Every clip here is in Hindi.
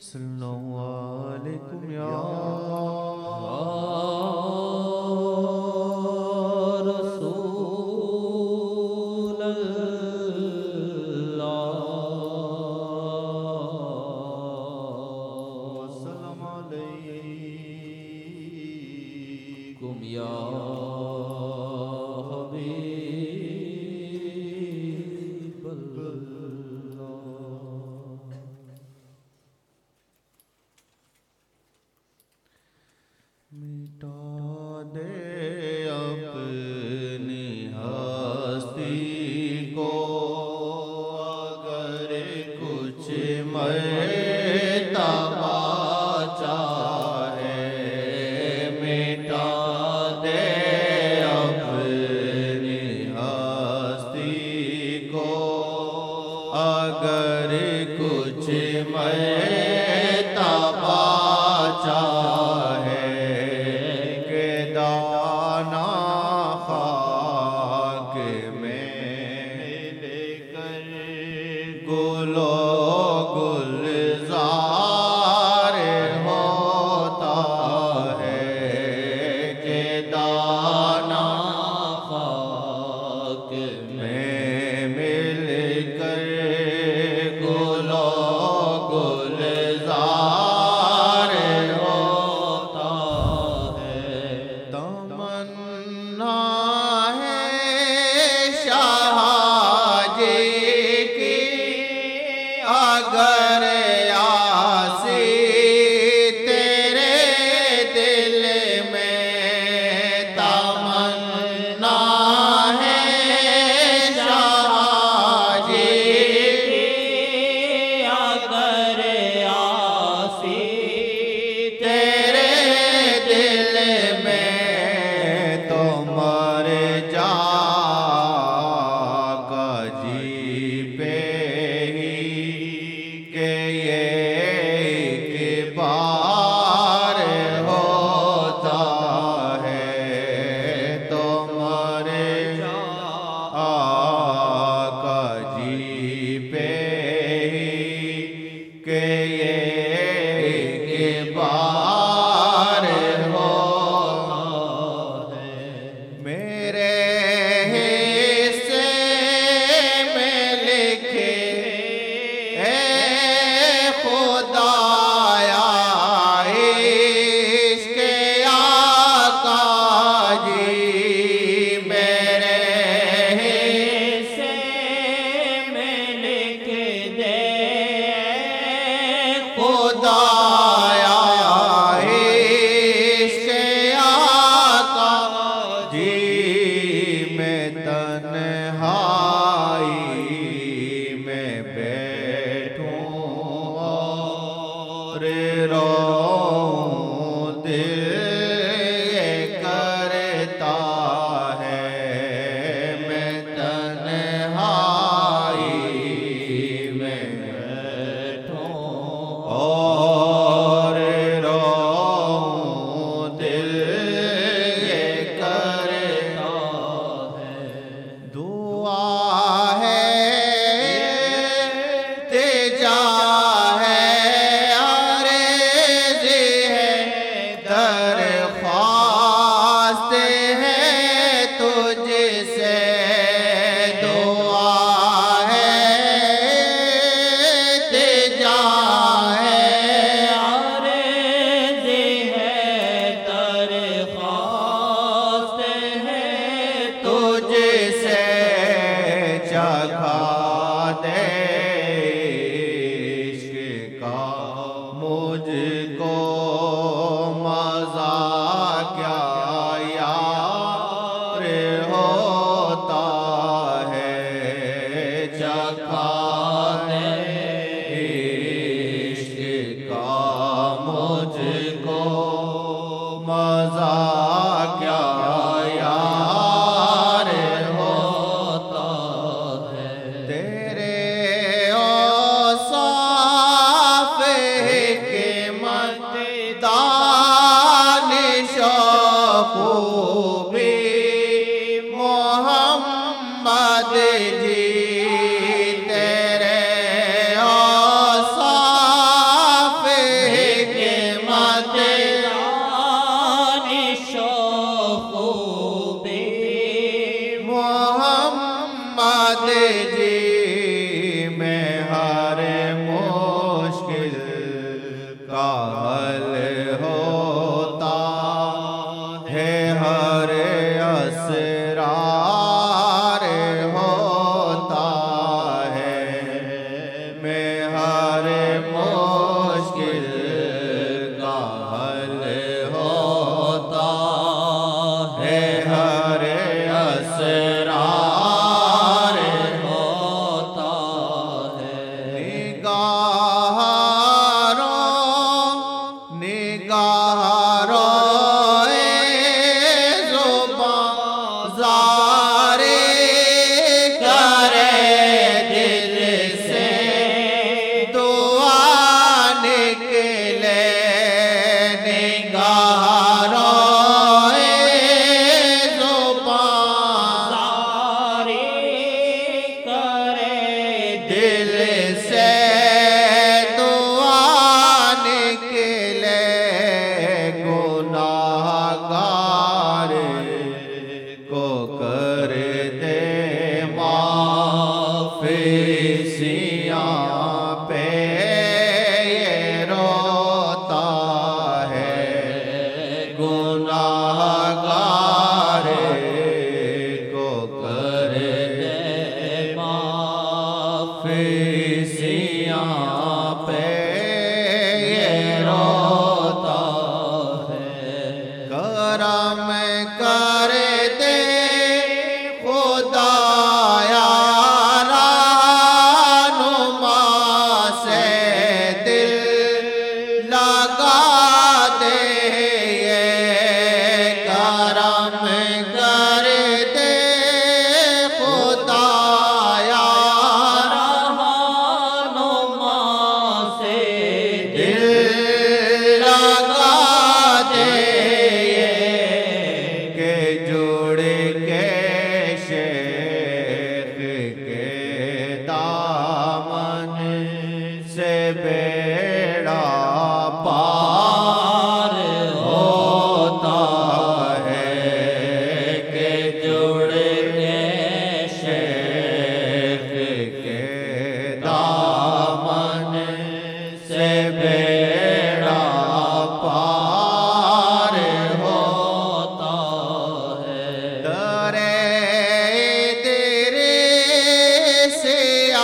सल्लल्लाहु अलैहि या रसूल अल्लाह वस्सलाम अलैकुम या हबीब अल्लाह। मिटा दे अपनी हस्ती को अगर कुछ मर्तबा चाहे, मिटा दे अपनी हस्ती को अगर कुछ मर्तबा चाहे, दाना खाक में लेकर गुलो गुलजार होता है, कि दाना खाक में मिलकर गुलो गुलजार होता है। तमन्ना है शाहजी की अगर आसी तेरे दिल में, तमन्ना है शाहजी की अगर आसी तेरे दिल में, तो मर जा जी पे ही के ये एक बार होता है, तो मर जा जी पे ही के ये एक बार होता है। मेरे हिस्से में लिखे ए खुदाया इश्क़ आका जी, मेरे हिस्से में लिख दे खुदाया इश्क़ आका जी। मैं तन्हाई में बैठूं और रोऊं, दिल ये करता है। मैं तन्हाई में बैठूं और रोऊं, दिल ये करता है। दुआ है तेजा है अर्ज़ है दरख्वास्त है तुझसे, दुआ है तेजा है अर्ज़ है दरख्वास्त है तुझसे, चखा दे इश्क़ का मुझको मज़ा क्या यार होता है, चखा दे इश्क़ का मुझको मज़ा क्या यार होता है। तेरे औसाफ़ के का हल होता है, हर असरार होता है, मैं हर मुश्किल का हल होता है, हर असरार होता है। निगारो ज़ुबान करे दिल से दुआ निकले, निगारो ज़ुबान करे दिल से दुआ निकले, गुनाहगार को कर दे माफ़, सियां पे ये रोता है, गुनाहगार को कर दे माफ़, सियां पे ये रोता है। करम कर दे खुदाया रहनुमा से दिल लगा दे, ये करम कर दे खुदाया रहनुमा से दिल लगा दे, के जुड़ के शेख के दामन से बेड़ा पार होता है, के जुड़ के शेख के दामन से बेड़ा पार होता है। डरे तेरे से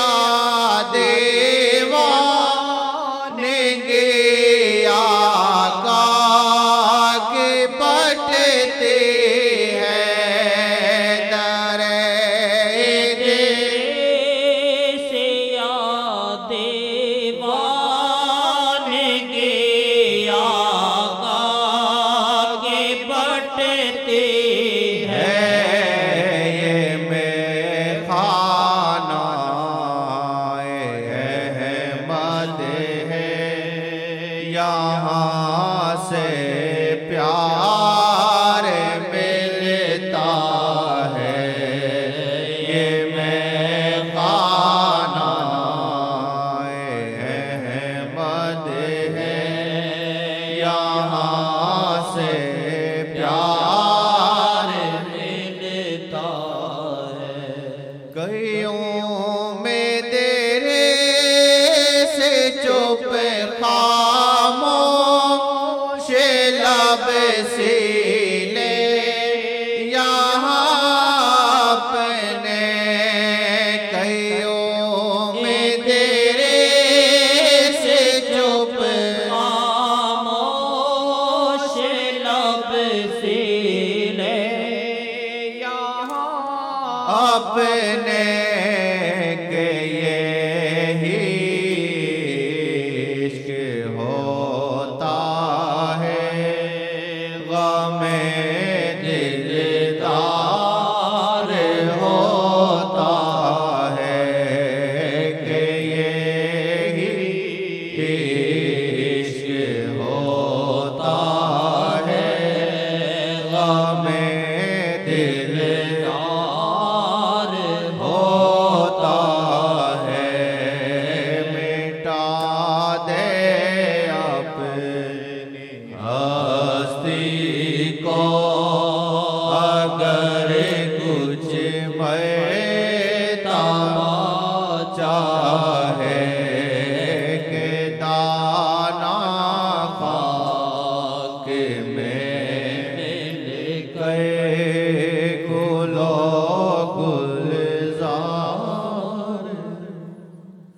दीवाने गया का के बटते हैं, डरे से दीवाने गया का के बटते हैं, ये में खाना अहमद है, यहाँ से प्यार मिलता है, ये में खाना अहमद है, यहाँ से प्यार मिलता है। कईयों में तेरे से चुप खामोश लब सीले, यहाँ अपने कईयों में तेरे से चुप खामोश लब सीले, यहाँ अपने के यही इश्क होता है, गमे दिलदार होता है, कि यही इश्क होता है, गमे दिलदार होता है, मिटा दे अपनी हस्ती को अगर कुछ मैता चाहे, के दाना गए